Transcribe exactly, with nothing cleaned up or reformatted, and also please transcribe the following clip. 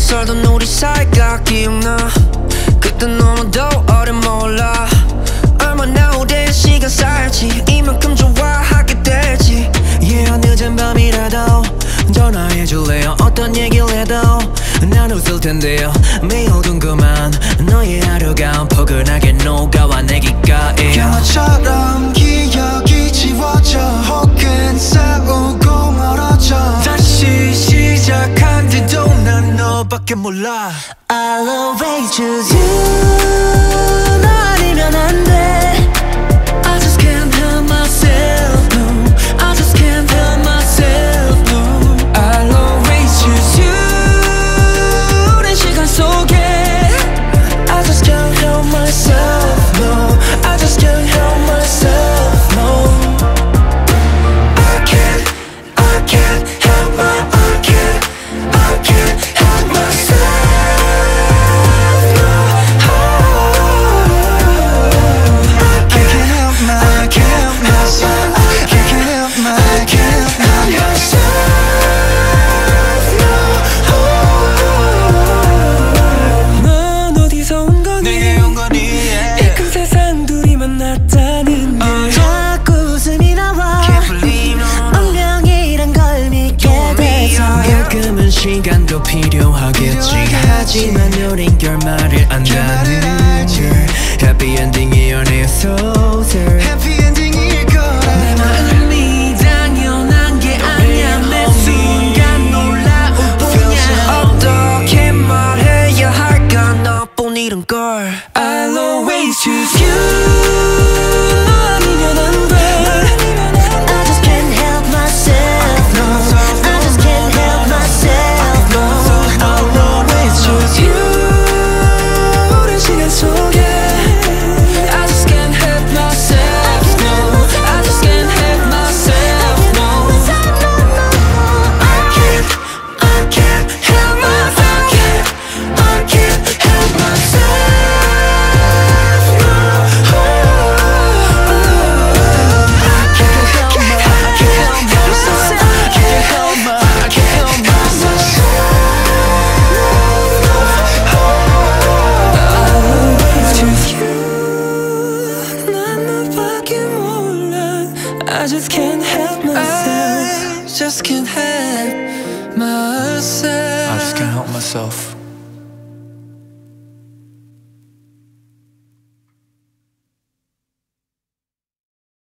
살던 우리 사이가 기억나. 그때 너무도 어려 몰라 얼마나 오랜 시간 살지 이만큼 좋아하게 될지. yeah, 늦은 밤이라도 전화해줄래요. 어떤 얘기를 해도 난 웃을 텐데요. 매일 궁금한 너의 하루가 포근하게 녹아와 내 귓가에 영화처럼 기억이 지워져 혹은 싸우고 멀어져 다시 시작한데도 난 너밖에 몰라. I'll always choose you. 너 아니면 안 돼. I just can't help myself, no. I just can't help myself, no. I'll always choose you. 오랜 시간 속에 I just can't help myself, no. I just can't help myself, no. I can't, I can't help my, I can't, I can't help myself, no. I can't help my, I can't help myself. I can't help my, I can't help myself. 넌 어디서 온 거니? 내게 온 거니? 이 큰 세상 둘이 만났다는 게 자꾸 웃음이 나와. Can't believe no. 운명이란 걸 믿게 돼서 가끔은 시간도 필요하겠지. 하지만 우린 결말을 안다는 걸. 해피 엔딩이 연애 소설 Happy ending.